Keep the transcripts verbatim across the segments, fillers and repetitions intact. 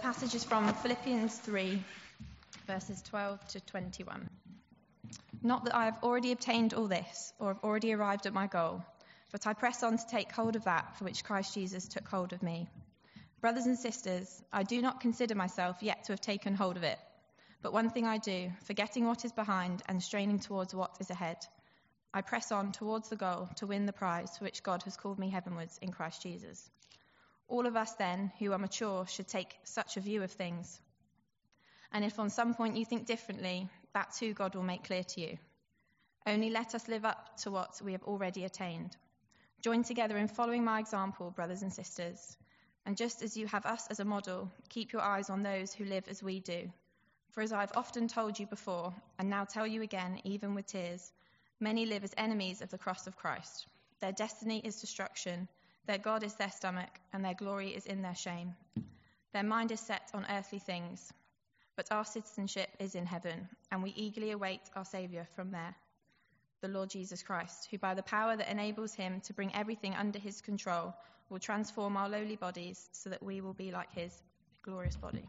passage is from Philippians three, verses twelve to twenty-one. Not that I have already obtained all this, or have already arrived at my goal, but I press on to take hold of that for which Christ Jesus took hold of me. Brothers and sisters, I do not consider myself yet to have taken hold of it. But one thing I do, forgetting what is behind and straining towards what is ahead, I press on towards the goal to win the prize for which God has called me heavenwards in Christ Jesus. All of us then, who are mature, should take such a view of things. And if on some point you think differently, that too God will make clear to you. Only let us live up to what we have already attained. Join together in following my example, brothers and sisters. And just as you have us as a model, keep your eyes on those who live as we do. For as I have often told you before, and now tell you again, even with tears, many live as enemies of the cross of Christ. Their destiny is destruction, their God is their stomach, and their glory is in their shame. Their mind is set on earthly things, but our citizenship is in heaven, and we eagerly await our Saviour from there, the Lord Jesus Christ, who by the power that enables him to bring everything under his control will transform our lowly bodies so that we will be like his glorious body.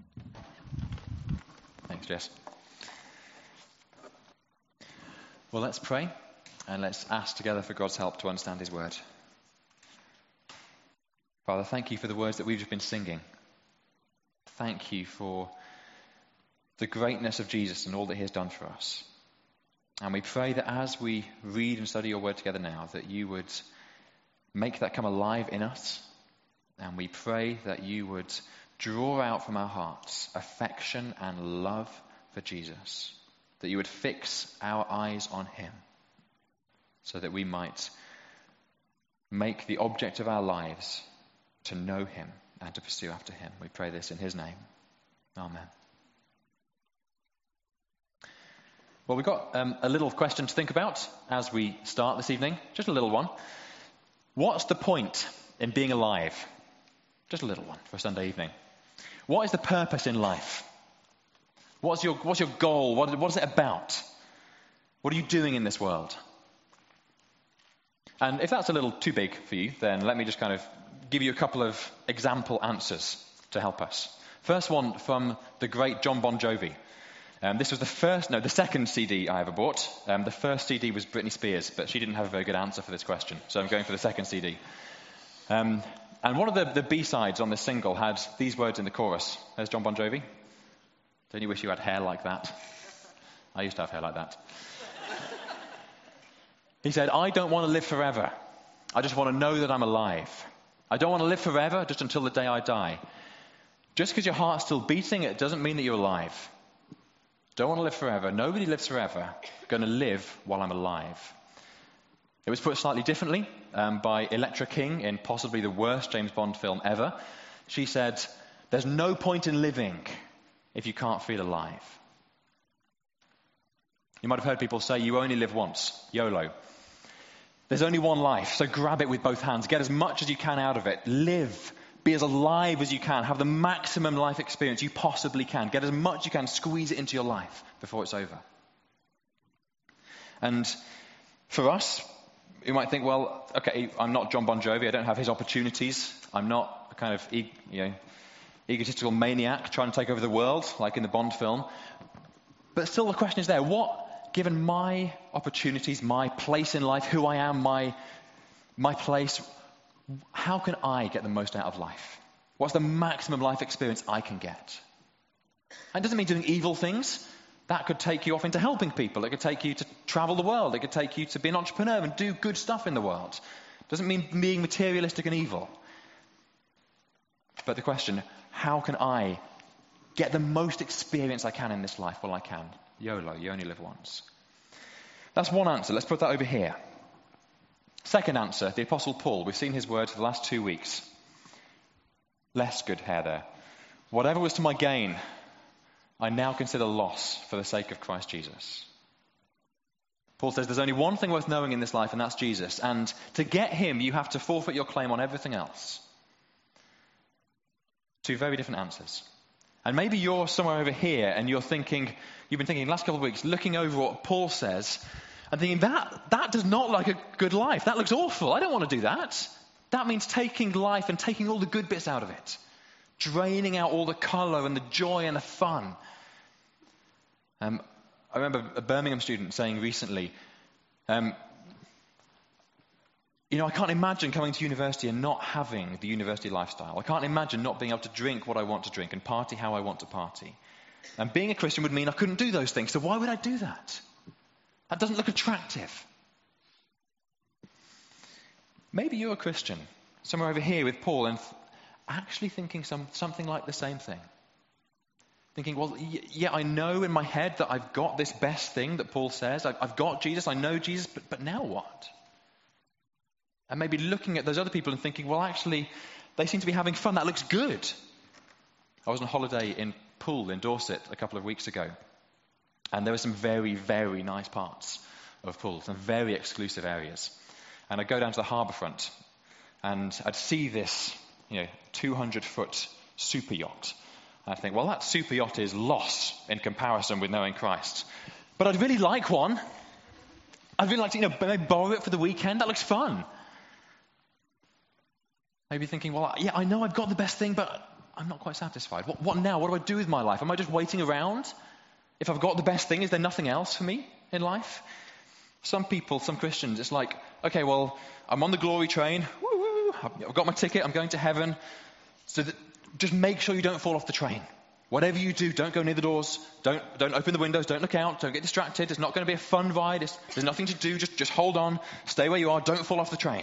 Thanks, Jess. Well, let's pray and let's ask together for God's help to understand his word. Father, thank you for the words that we've just been singing. Thank you for the greatness of Jesus and all that he has done for us. And we pray that as we read and study your word together now, that you would make that come alive in us. And we pray that you would draw out from our hearts affection and love for Jesus. That you would fix our eyes on him so that we might make the object of our lives to know him and to pursue after him. We pray this in his name. Amen. Well, we've got um, a little question to think about as we start this evening. Just a little one. What's the point in being alive? Just a little one for a Sunday evening. What is the purpose in life? What's your, what's your goal? What, what is it about? What are you doing in this world? And if that's a little too big for you, then let me just kind of give you a couple of example answers to help us. First one from the great John Bon Jovi. Um, this was the first, no, the second C D I ever bought. Um, the first C D was Britney Spears, but she didn't have a very good answer for this question, so I'm going for the second C D. Um, and one of the, the B-sides on this single had these words in the chorus. There's John Bon Jovi. Don't you wish you had hair like that? I used to have hair like that. He said, I don't want to live forever. I just want to know that I'm alive. I don't want to live forever just until the day I die. Just because your heart's still beating, it doesn't mean that you're alive. Don't want to live forever. Nobody lives forever. Going to live while I'm alive. It was put slightly differently um, by Electra King in possibly the worst James Bond film ever. She said, there's no point in living if you can't feel alive. You might have heard people say you only live once, YOLO. There's only one life, so grab it with both hands. Get as much as you can out of it. Live. Be as alive as you can. Have the maximum life experience you possibly can. Get as much as you can. Squeeze it into your life before it's over. And for us, you might think, well, okay, I'm not John Bon Jovi. I don't have his opportunities. I'm not a kind of you know, egotistical maniac trying to take over the world, like in the Bond film. But still the question is there. What, given my opportunities, my place in life, who I am, my my place, how can I get the most out of life? What's the maximum life experience I can get? And it doesn't mean doing evil things. That could take you off into helping people. It could take you to travel the world. It could take you to be an entrepreneur and do good stuff in the world. It doesn't mean being materialistic and evil. But the question, how can I get the most experience I can in this life while I can? YOLO, you only live once. That's one answer. Let's put that over here. Second answer, the Apostle Paul. We've seen his words for the last two weeks. Less good hair there. Whatever was to my gain, I now consider loss for the sake of Christ Jesus. Paul says there's only one thing worth knowing in this life, and that's Jesus. And to get him, you have to forfeit your claim on everything else. Two very different answers. And maybe you're somewhere over here and you're thinking, you've been thinking the last couple of weeks, looking over what Paul says, and thinking, that, that does not look like a good life. That looks awful. I don't want to do that. That means taking life and taking all the good bits out of it. draining out all the colour and the joy and the fun. Um, I remember a Birmingham student saying recently, um, you know, I can't imagine coming to university and not having the university lifestyle. I can't imagine not being able to drink what I want to drink and party how I want to party. And being a Christian would mean I couldn't do those things. So why would I do that? That doesn't look attractive. Maybe you're a Christian, somewhere over here with Paul, and th- actually thinking some, something like the same thing. Thinking, well, y- yeah, I know in my head that I've got this best thing that Paul says. I've, I've got Jesus, I know Jesus, but, but now what? And maybe looking at those other people and thinking, well, actually, they seem to be having fun. That looks good. I was on holiday in Poole in Dorset a couple of weeks ago. And there were some very, very nice parts of Poole, some very exclusive areas. And I'd go down to the harbour front and I'd see this, you know, two hundred foot super yacht. And I'd think, well, that super yacht is loss in comparison with knowing Christ. But I'd really like one. I'd really like to, you know, maybe borrow it for the weekend. That looks fun. Maybe thinking, well, yeah, I know I've got the best thing, but I'm not quite satisfied. What, what now? What do I do with my life? Am I just waiting around? If I've got the best thing, is there nothing else for me in life? Some people, some Christians, it's like, okay, well, I'm on the glory train. Woo, woo, I've got my ticket. I'm going to heaven. So that, just make sure you don't fall off the train. Whatever you do, don't go near the doors. Don't don't open the windows. Don't look out. Don't get distracted. It's not going to be a fun ride. It's, there's nothing to do. Just, just hold on. Stay where you are. Don't fall off the train.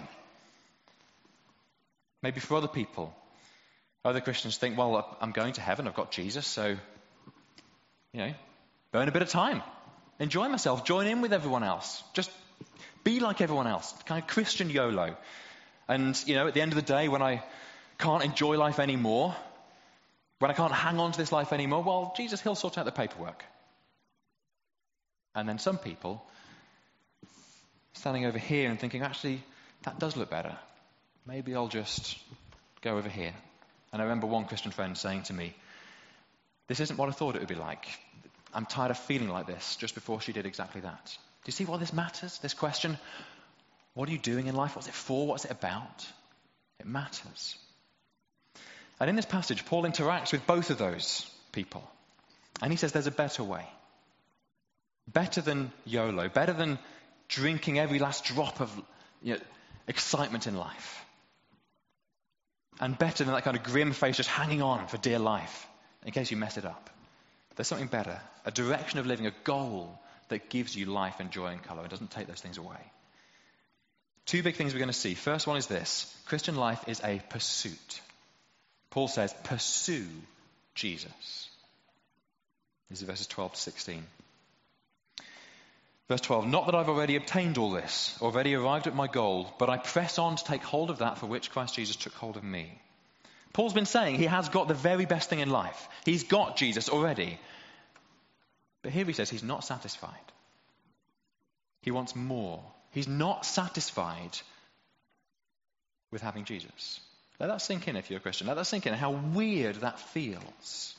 Maybe for other people, other Christians think, well, I'm going to heaven. I've got Jesus. So, you know, burn a bit of time. Enjoy myself. Join in with everyone else. Just be like everyone else. Kind of Christian YOLO. And, you know, at the end of the day, when I can't enjoy life anymore, when I can't hang on to this life anymore, well, Jesus, he'll sort out the paperwork. And then some people standing over here and thinking, actually, that does look better. Maybe I'll just go over here. And I remember one Christian friend saying to me, this isn't what I thought it would be like. I'm tired of feeling like this, just before she did exactly that. Do you see why this matters? This question, what are you doing in life? What's it for? What's it about? It matters. And in this passage, Paul interacts with both of those people. And he says there's a better way. Better than YOLO. Better than drinking every last drop of, you know, excitement in life. And better than that kind of grim face just hanging on for dear life in case you mess it up. There's something better. A direction of living, a goal that gives you life and joy and colour and doesn't take those things away. Two big things we're going to see. First one is this. Christian life is a pursuit. Paul says, pursue Jesus. These are verses twelve to sixteen. Verse twelve, not that I've already obtained all this, already arrived at my goal, but I press on to take hold of that for which Christ Jesus took hold of me. Paul's been saying he has got the very best thing in life. He's got Jesus already. But here he says he's not satisfied. He wants more. He's not satisfied with having Jesus. Let that sink in if you're a Christian. Let that sink in how weird that feels.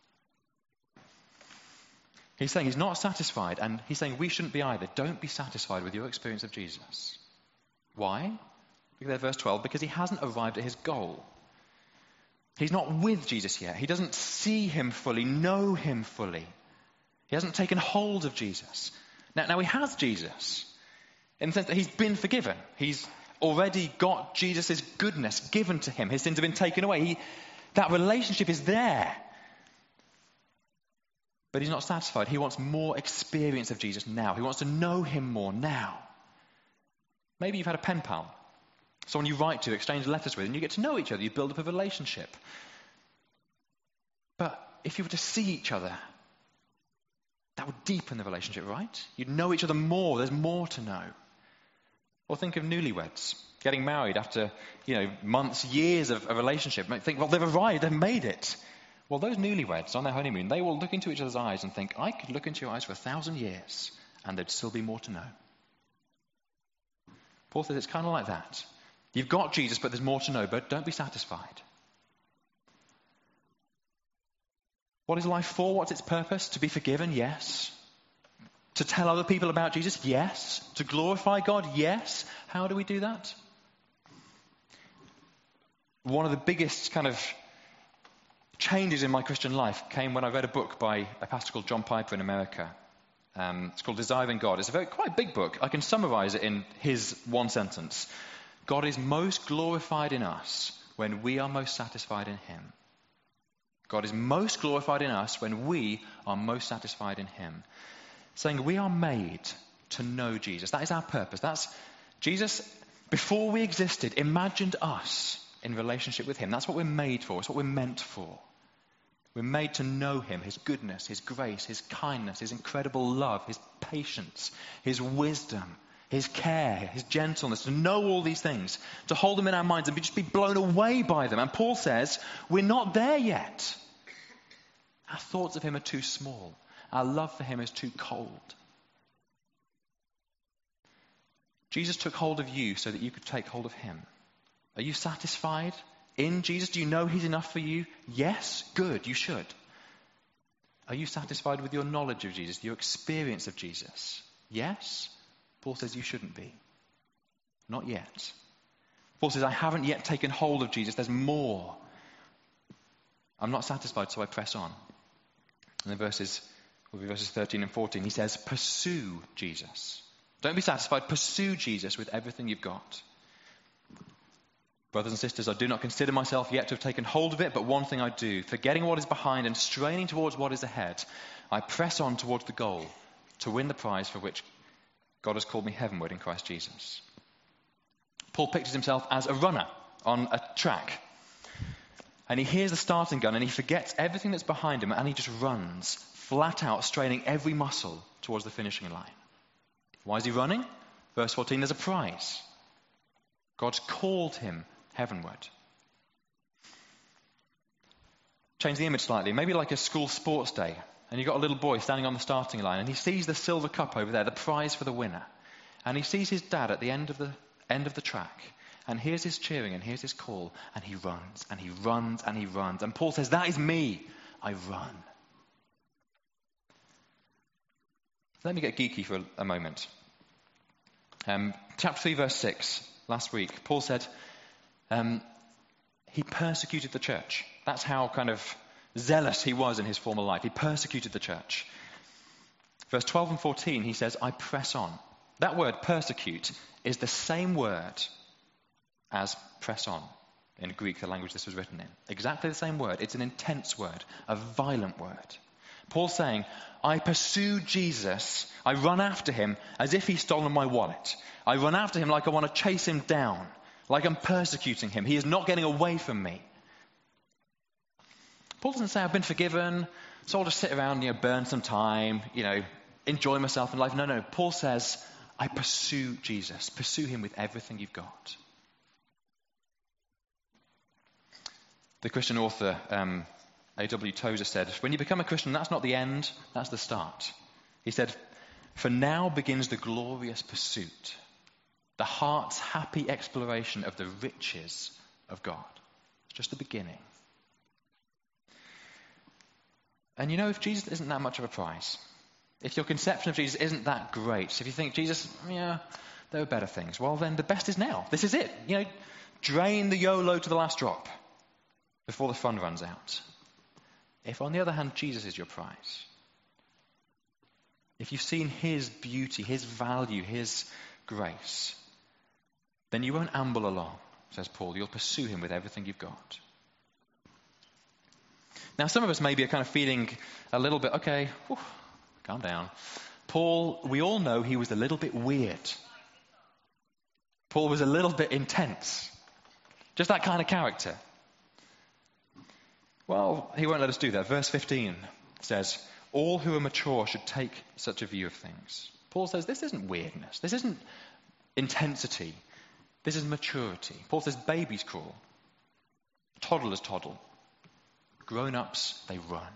He's saying he's not satisfied, and he's saying we shouldn't be either. Don't be satisfied with your experience of Jesus. Why? Look at verse twelve. Because he hasn't arrived at his goal. He's not with Jesus yet. He doesn't see him fully, know him fully. He hasn't taken hold of Jesus. Now, now he has Jesus, in the sense that he's been forgiven. He's already got Jesus' goodness given to him. His sins have been taken away. He, that relationship is there. But he's not satisfied. He wants more experience of Jesus now. He wants to know him more now. Maybe you've had a pen pal, someone you write to, exchange letters with, and you get to know each other. You build up a relationship. But if you were to see each other, that would deepen the relationship, right? You'd know each other more. There's more to know. Or think of newlyweds getting married after, you know, months, years of a relationship. You think, well, they've arrived, they've made it. Well, those newlyweds on their honeymoon, they will look into each other's eyes and think, I could look into your eyes for a thousand years and there'd still be more to know. Paul says it's kind of like that. You've got Jesus, but there's more to know, but don't be satisfied. What is life for? What's its purpose? To be forgiven? Yes. To tell other people about Jesus? Yes. To glorify God? Yes. How do we do that? One of the biggest kind of changes in my Christian life came when I read a book by a pastor called John Piper in America. Um, it's called Desiring God. It's a very quite big book. I can summarize it in his one sentence. God is most glorified in us when we are most satisfied in him. God is most glorified in us when we are most satisfied in him. Saying we are made to know Jesus. That is our purpose. That's Jesus, before we existed, imagined us in relationship with him. That's what we're made for. It's what we're meant for. We're made to know him, his goodness, his grace, his kindness, his incredible love, his patience, his wisdom, his care, his gentleness, to know all these things, to hold them in our minds and be, just be blown away by them. And Paul says, we're not there yet. Our thoughts of him are too small. Our love for him is too cold. Jesus took hold of you so that you could take hold of him. Are you satisfied in Jesus? Do you know he's enough for you? Yes? Good, you should. Are you satisfied with your knowledge of Jesus, your experience of Jesus? Yes? Paul says you shouldn't be. Not yet. Paul says, I haven't yet taken hold of Jesus. There's more. I'm not satisfied, so I press on. And then verses, will be verses thirteen and fourteen, he says, pursue Jesus. Don't be satisfied. Pursue Jesus with everything you've got. Brothers and sisters, I do not consider myself yet to have taken hold of it, but one thing I do, forgetting what is behind and straining towards what is ahead, I press on towards the goal to win the prize for which God has called me heavenward in Christ Jesus. Paul pictures himself as a runner on a track. And he hears the starting gun and he forgets everything that's behind him and he just runs flat out, straining every muscle towards the finishing line. Why is he running? Verse fourteen, there's a prize. God's called him heavenward. Change the image slightly. Maybe like a school sports day. And you've got a little boy standing on the starting line and he sees the silver cup over there, the prize for the winner. And he sees his dad at the end of the end of the track. And here's his cheering and here's his call. And he runs and he runs and he runs. And Paul says, that is me. I run. Let me get geeky for a, a moment. Um, chapter three, verse six. Last week, Paul said um, he persecuted the church. That's how kind of zealous he was in his former life. He persecuted the church. Verse twelve and fourteen, he says, I press on. That word, persecute, is the same word as press on in Greek, the language this was written in. Exactly the same word. It's an intense word, a violent word. Paul's saying, I pursue Jesus. I run after him as if he's stolen my wallet. I run after him like I want to chase him down, like I'm persecuting him. He is not getting away from me. Paul doesn't say I've been forgiven, so I'll just sit around, you know, burn some time, you know, enjoy myself in life. No, no. Paul says, I pursue Jesus. Pursue him with everything you've got. The Christian author, um, A W Tozer said, when you become a Christian, that's not the end, that's the start. He said, for now begins the glorious pursuit, the heart's happy exploration of the riches of God. It's just the beginning. And you know, if Jesus isn't that much of a prize, if your conception of Jesus isn't that great, so if you think, Jesus, yeah, there are better things, well then the best is now. This is it. You know, drain the YOLO to the last drop before the fun runs out. If, on the other hand, Jesus is your prize, if you've seen his beauty, his value, his grace, then you won't amble along, says Paul. You'll pursue him with everything you've got. Now, some of us maybe are kind of feeling a little bit, okay, whew, calm down. Paul, we all know he was a little bit weird. Paul was a little bit intense. Just that kind of character. Well, he won't let us do that. Verse fifteen says, all who are mature should take such a view of things. Paul says this isn't weirdness. This isn't intensity. This is maturity. Paul says babies crawl. Toddlers toddle. Grown-ups, they run.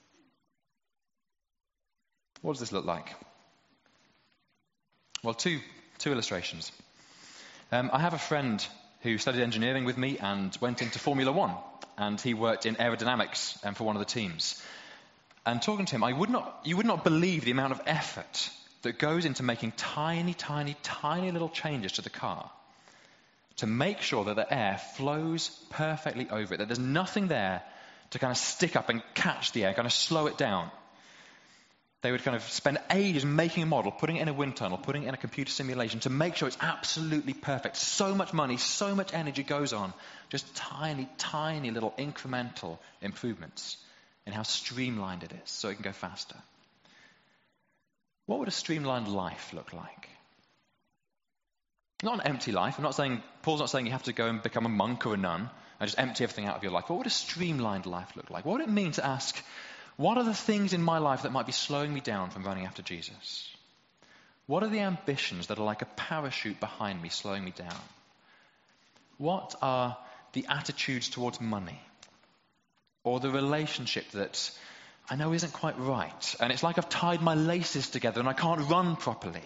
What does this look like? Well, two, two illustrations. Um, I have a friend who studied engineering with me and went into Formula One. And he worked in aerodynamics um, for one of the teams. And talking to him, I would not, you would not believe the amount of effort that goes into making tiny, tiny, tiny little changes to the car to make sure that the air flows perfectly over it, that there's nothing there to kind of stick up and catch the air, kind of slow it down. They would kind of spend ages making a model, putting it in a wind tunnel, putting it in a computer simulation to make sure it's absolutely perfect. So much money, so much energy goes on. Just tiny, tiny little incremental improvements in how streamlined it is so it can go faster. What would a streamlined life look like? Not an empty life. I'm not saying, Paul's not saying you have to go and become a monk or a nun and just empty everything out of your life. What would a streamlined life look like? What would it mean to ask, what are the things in my life that might be slowing me down from running after Jesus? What are the ambitions that are like a parachute behind me, slowing me down? What are the attitudes towards money? Or the relationship that I know isn't quite right, and it's like I've tied my laces together and I can't run properly?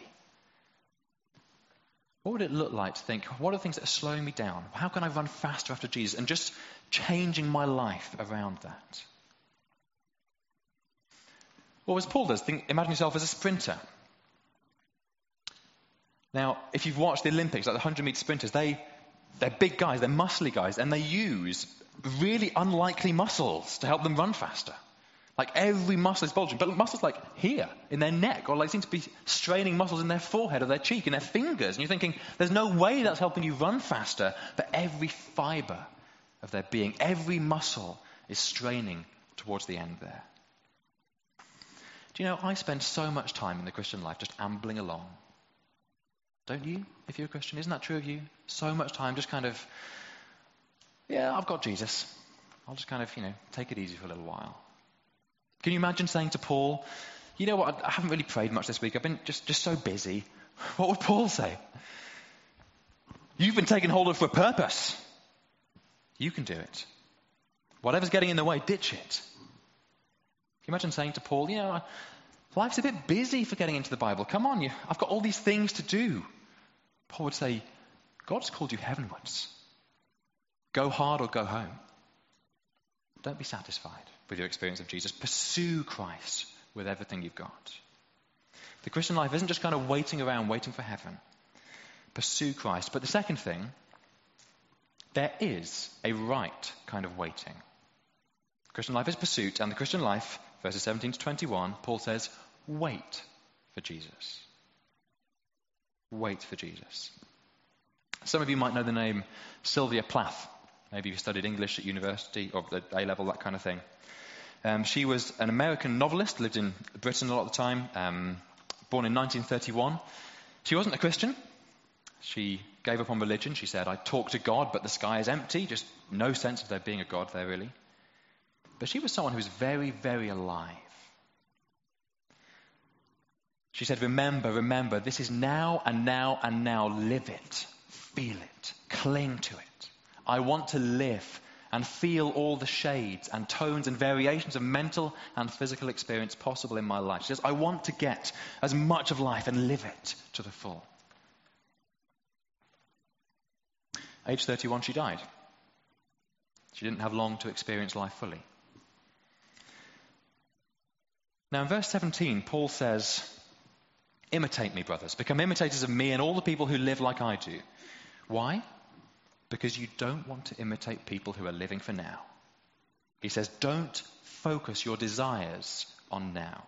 What would it look like to think, what are the things that are slowing me down? How can I run faster after Jesus? And just changing my life around that. Well, as Paul does, think, imagine yourself as a sprinter. Now, if you've watched the Olympics, like the hundred-meter sprinters, they, they're big guys, they're muscly guys, and they use really unlikely muscles to help them run faster. Like every muscle is bulging, but muscles like here, in their neck, or like seem to be straining muscles in their forehead or their cheek, in their fingers. And you're thinking, there's no way that's helping you run faster, but every fiber of their being, every muscle is straining towards the end there. Do you know, I spend so much time in the Christian life just ambling along. Don't you, if you're a Christian? Isn't that true of you? So much time just kind of, yeah, I've got Jesus. I'll just kind of, you know, take it easy for a little while. Can you imagine saying to Paul, you know what, I haven't really prayed much this week. I've been just, just so busy. What would Paul say? You've been taken hold of for a purpose. You can do it. Whatever's getting in the way, ditch it. Can you imagine saying to Paul, you know, life's a bit busy for getting into the Bible. Come on, you, I've got all these things to do. Paul would say, God's called you heavenwards. Go hard or go home. Don't be satisfied with your experience of Jesus. Pursue Christ with everything you've got. The Christian life isn't just kind of waiting around, waiting for heaven. Pursue Christ. But the second thing, there is a right kind of waiting. Christian life is pursuit, and the Christian life, verses seventeen to twenty-one, Paul says, wait for Jesus. Wait for Jesus. Some of you might know the name Sylvia Plath. Maybe you studied English at university or at A-level, that kind of thing. Um, she was an American novelist, lived in Britain a lot of the time, um, born in nineteen thirty-one. She wasn't a Christian. She gave up on religion. She said, I talk to God, but the sky is empty. Just no sense of there being a God there, really. But she was someone who was very, very alive. She said, remember, remember, this is now and now and now. Live it, feel it, cling to it. I want to live and feel all the shades and tones and variations of mental and physical experience possible in my life. She says, I want to get as much of life and live it to the full. Age thirty-one, she died. She didn't have long to experience life fully. Now in verse seventeen, Paul says, imitate me, brothers. Become imitators of me and all the people who live like I do. Why? Because you don't want to imitate people who are living for now. He says, don't focus your desires on now.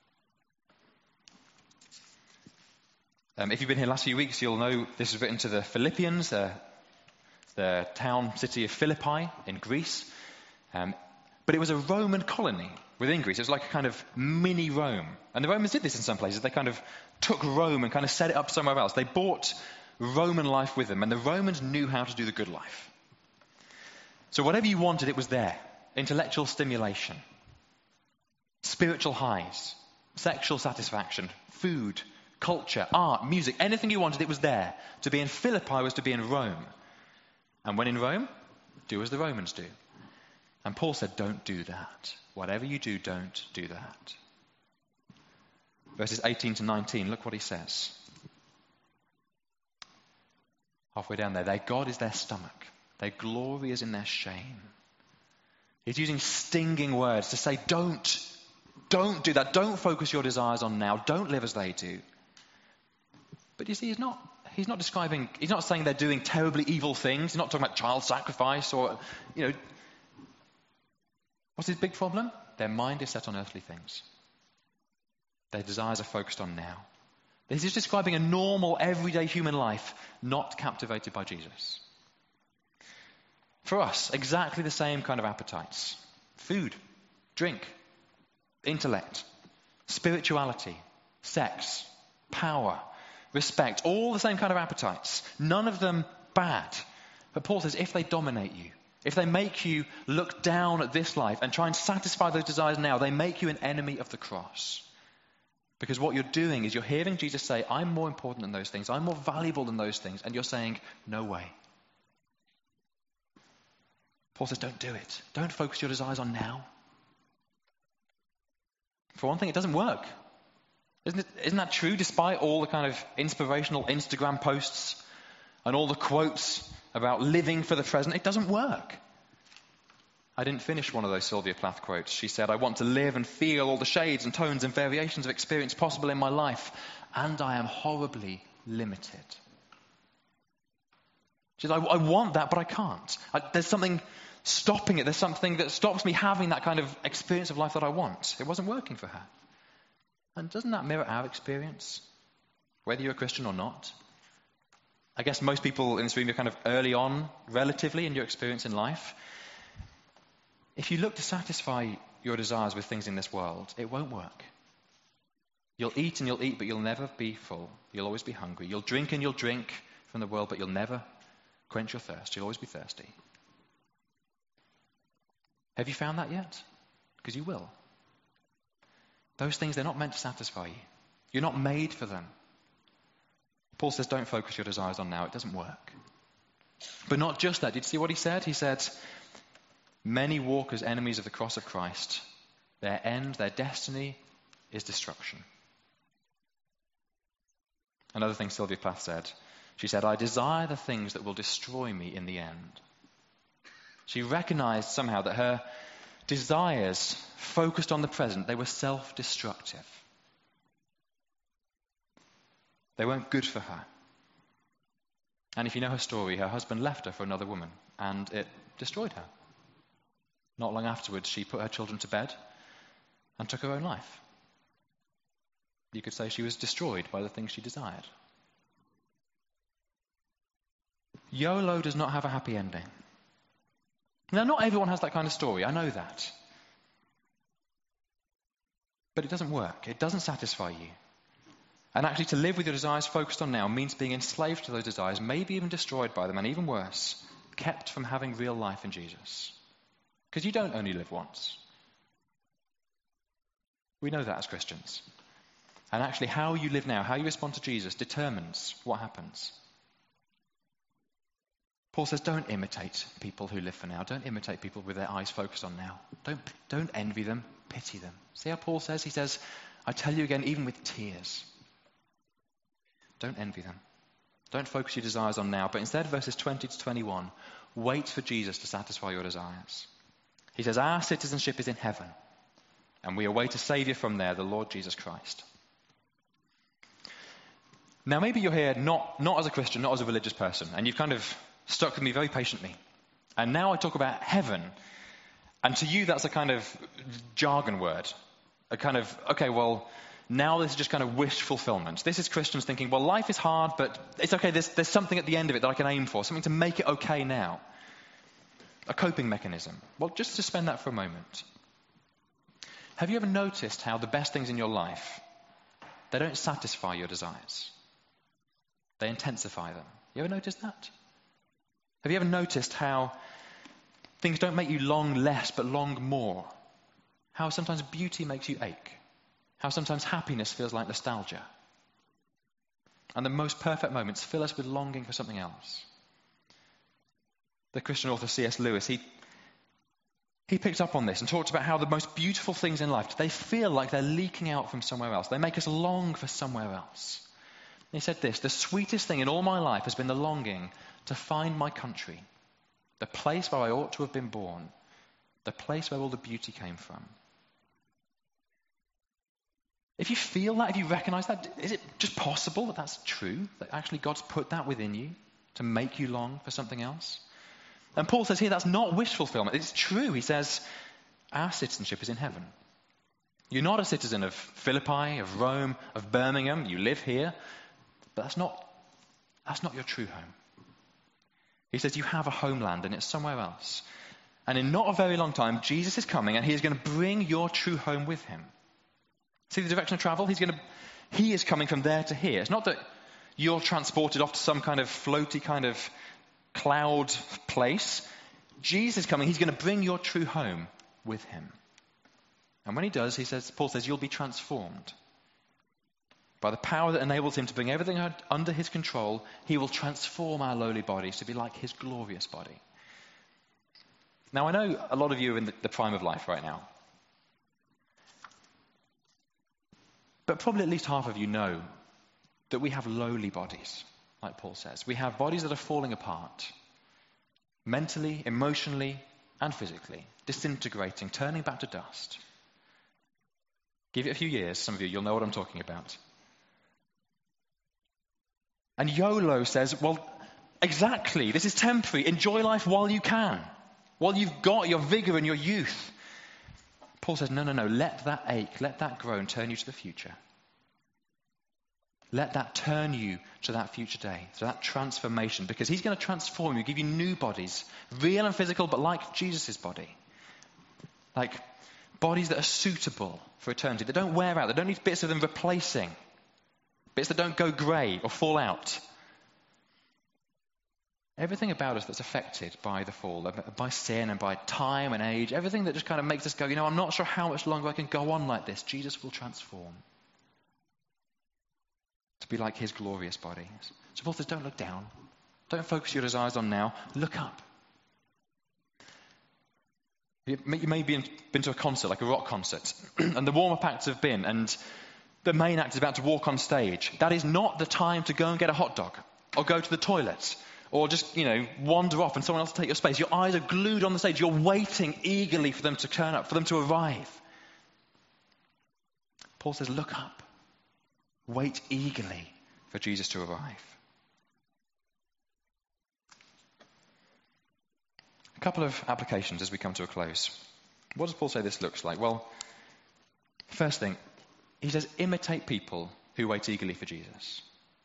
Um, if you've been here the last few weeks, you'll know this is written to the Philippians, uh, the town, city of Philippi in Greece. Um, but it was a Roman colony within Greece. It was like a kind of mini Rome. And the Romans did this in some places. They kind of took Rome and kind of set it up somewhere else. They bought Roman life with them, and the Romans knew how to do the good life. So whatever you wanted, it was there. Intellectual stimulation, spiritual highs, sexual satisfaction, food, culture, art, music, anything you wanted, it was there. To be in Philippi was to be in Rome. And when in Rome, do as the Romans do. And Paul said, don't do that. Whatever you do, don't do that. Verses eighteen to nineteen, look what he says. Halfway down there, their God is their stomach. Their glory is in their shame. He's using stinging words to say, don't, don't do that. Don't focus your desires on now. Don't live as they do. But you see, he's not, he's not describing, he's not saying they're doing terribly evil things. He's not talking about child sacrifice or, you know. What's his big problem? Their mind is set on earthly things. Their desires are focused on now. He's just describing a normal, everyday human life, not captivated by Jesus. For us, exactly the same kind of appetites. Food, drink, intellect, spirituality, sex, power, respect, all the same kind of appetites. None of them bad. But Paul says if they dominate you, if they make you look down at this life and try and satisfy those desires now, they make you an enemy of the cross. Because what you're doing is you're hearing Jesus say, I'm more important than those things. I'm more valuable than those things. And you're saying, no way. Paul says, don't do it. Don't focus your desires on now. For one thing, it doesn't work. Isn't it, isn't that true? Despite all the kind of inspirational Instagram posts and all the quotes about living for the present, it doesn't work. I didn't finish one of those Sylvia Plath quotes. She said, I want to live and feel all the shades and tones and variations of experience possible in my life, and I am horribly limited. She said, I, I want that, but I can't. I, there's something stopping it. There's something that stops me having that kind of experience of life that I want. It wasn't working for her. And doesn't that mirror our experience? Whether you're a Christian or not? I guess most people in this room are kind of early on, relatively, in your experience in life. If you look to satisfy your desires with things in this world, it won't work. You'll eat and you'll eat, but you'll never be full. You'll always be hungry. You'll drink and you'll drink from the world, but you'll never quench your thirst. You'll always be thirsty. Have you found that yet? Because you will. Those things, they're not meant to satisfy you. You're not made for them. Paul says, don't focus your desires on now. It doesn't work. But not just that. Did you see what he said? He said, many walk as enemies of the cross of Christ. Their end, their destiny is destruction. Another thing Sylvia Plath said, she said, I desire the things that will destroy me in the end. She recognized somehow that her desires focused on the present, they were self-destructive. They weren't good for her. And if you know her story, her husband left her for another woman, and it destroyed her. Not long afterwards, she put her children to bed and took her own life. You could say she was destroyed by the things she desired. YOLO does not have a happy ending. Now, not everyone has that kind of story. I know that. But it doesn't work. It doesn't satisfy you. And actually, to live with your desires focused on now means being enslaved to those desires, maybe even destroyed by them, and even worse, kept from having real life in Jesus. Because you don't only live once. We know that as Christians. And actually, how you live now, how you respond to Jesus, determines what happens. Paul says, don't imitate people who live for now. Don't imitate people with their eyes focused on now. Don't, don't envy them, pity them. See how Paul says? He says, I tell you again, even with tears, don't envy them. Don't focus your desires on now, but instead, verses twenty to twenty-one, wait for Jesus to satisfy your desires. He says, our citizenship is in heaven, and we await a Saviour from there, the Lord Jesus Christ. Now, maybe you're here not, not as a Christian, not as a religious person, and you've kind of stuck with me very patiently. And now I talk about heaven, and to you that's a kind of jargon word. A kind of, okay, well, now this is just kind of wish fulfillment. This is Christians thinking, well, life is hard, but it's okay, there's, there's something at the end of it that I can aim for, something to make it okay now. A coping mechanism. Well, just to suspend that for a moment. Have you ever noticed how the best things in your life, they don't satisfy your desires? They intensify them. You ever noticed that? Have you ever noticed how things don't make you long less, but long more? How sometimes beauty makes you ache? How sometimes happiness feels like nostalgia? And the most perfect moments fill us with longing for something else. The Christian author C S Lewis, he, he picked up on this and talked about how the most beautiful things in life, they feel like they're leaking out from somewhere else. They make us long for somewhere else. He said this, the sweetest thing in all my life has been the longing to find my country, the place where I ought to have been born, the place where all the beauty came from. If you feel that, if you recognize that, is it just possible that that's true? That actually God's put that within you to make you long for something else? And Paul says here that's not wish fulfillment. It's true. He says, Our citizenship is in heaven. You're not a citizen of Philippi, of Rome, of Birmingham. You live here, but that's not, that's not your true home. He says you have a homeland and it's somewhere else. And in not a very long time, Jesus is coming and he is going to bring your true home with him. See the direction of travel? He's going to, he is coming from there to here. It's not that you're transported off to some kind of floaty kind of cloud place. Jesus is coming. He's going to bring your true home with him. And when he does, he says, Paul says, you'll be transformed. By the power that enables him to bring everything under his control, he will transform our lowly bodies to be like his glorious body. Now, I know a lot of you are in the, the prime of life right now. But probably at least half of you know that we have lowly bodies, like Paul says. We have bodies that are falling apart, mentally, emotionally, and physically, disintegrating, turning back to dust. Give it a few years, some of you, you'll know what I'm talking about. And YOLO says, well, exactly, this is temporary. Enjoy life while you can, while you've got your vigor and your youth. Paul says, no, no, no, let that ache, let that groan turn you to the future. Let that turn you to that future day, to that transformation, because he's going to transform you, give you new bodies, real and physical, but like Jesus' body. Like bodies that are suitable for eternity, that don't wear out, that don't need bits of them replacing, bits that don't go grey or fall out. Everything about us that's affected by the fall, by sin and by time and age, everything that just kind of makes us go, you know, I'm not sure how much longer I can go on like this. Jesus will transform to be like his glorious body. So Paul says, don't look down. Don't focus your desires on now. Look up. You may have been, been to a concert, like a rock concert, and the warm-up acts have been, and the main act is about to walk on stage. That is not the time to go and get a hot dog, or go to the toilet, or just, you know, wander off and someone else will take your space. Your eyes are glued on the stage. You're waiting eagerly for them to turn up, for them to arrive. Paul says, look up. Wait eagerly for Jesus to arrive. A couple of applications as we come to a close. What does Paul say this looks like? Well, first thing, he says, imitate people who wait eagerly for Jesus.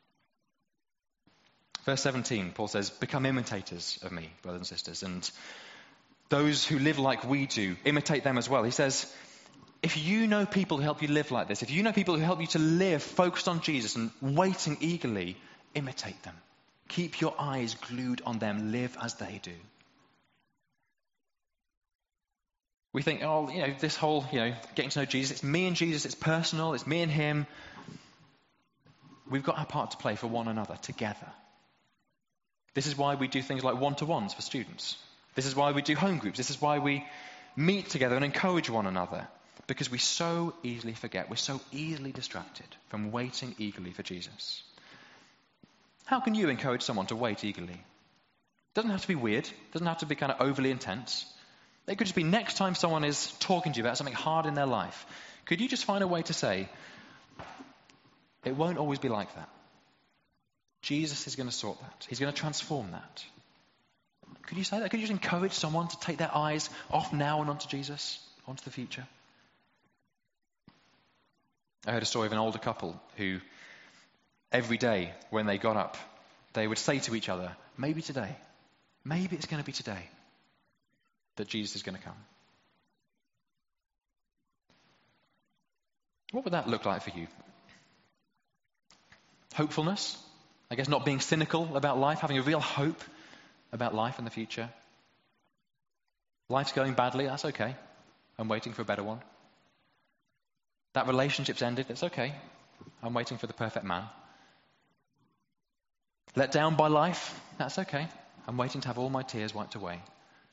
Verse seventeen, Paul says, become imitators of me, brothers and sisters. And those who live like we do, imitate them as well. He says, if you know people who help you live like this, if you know people who help you to live focused on Jesus and waiting eagerly, imitate them. Keep your eyes glued on them. Live as they do. We think, oh, you know, this whole, you know, getting to know Jesus, it's me and Jesus, it's personal, it's me and him. We've got our part to play for one another together. This is why we do things like one-to-ones for students. This is why we do home groups. This is why we meet together and encourage one another. Because we so easily forget, we're so easily distracted from waiting eagerly for Jesus. How can you encourage someone to wait eagerly? It doesn't have to be weird. It doesn't have to be kind of overly intense. It could just be next time someone is talking to you about something hard in their life, could you just find a way to say, it won't always be like that. Jesus is going to sort that. He's going to transform that. Could you say that? Could you just encourage someone to take their eyes off now and onto Jesus, onto the future? I heard a story of an older couple who every day when they got up, they would say to each other, maybe today, maybe it's going to be today that Jesus is going to come. What would that look like for you? Hopefulness? I guess not being cynical about life, having a real hope about life and the future. Life's going badly, that's okay. I'm waiting for a better one. That relationship's ended, it's okay. I'm waiting for the perfect man. Let down by life, that's okay. I'm waiting to have all my tears wiped away.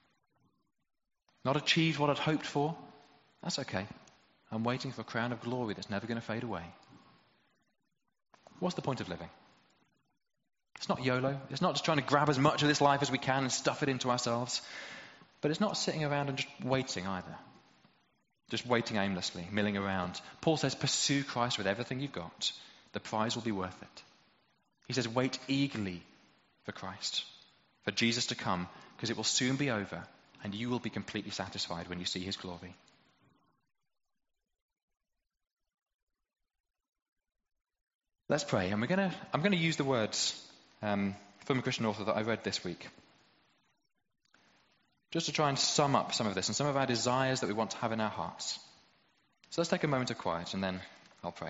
Not achieved what I'd hoped for, that's okay. I'm waiting for a crown of glory that's never going to fade away. What's the point of living? It's not YOLO. It's not just trying to grab as much of this life as we can and stuff it into ourselves. But it's not sitting around and just waiting either. Just waiting aimlessly, milling around. Paul says, pursue Christ with everything you've got. The prize will be worth it. He says, wait eagerly for Christ, for Jesus to come, because it will soon be over, and you will be completely satisfied when you see his glory. Let's pray, and we're gonna. I'm going to use the words um, from a Christian author that I read this week, just to try and sum up some of this and some of our desires that we want to have in our hearts. So let's take a moment of quiet, and then I'll pray.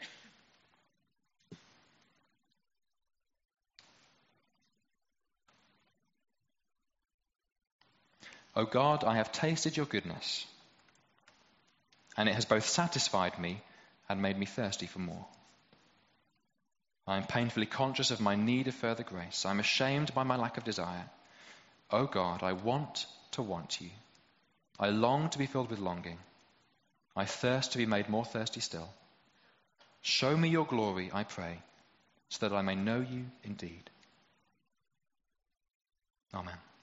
O God, I have tasted your goodness, and it has both satisfied me and made me thirsty for more. I am painfully conscious of my need of further grace. I am ashamed by my lack of desire. O God, I want to want you. I long to be filled with longing. I thirst to be made more thirsty still. Show me your glory, I pray, so that I may know you indeed. Amen.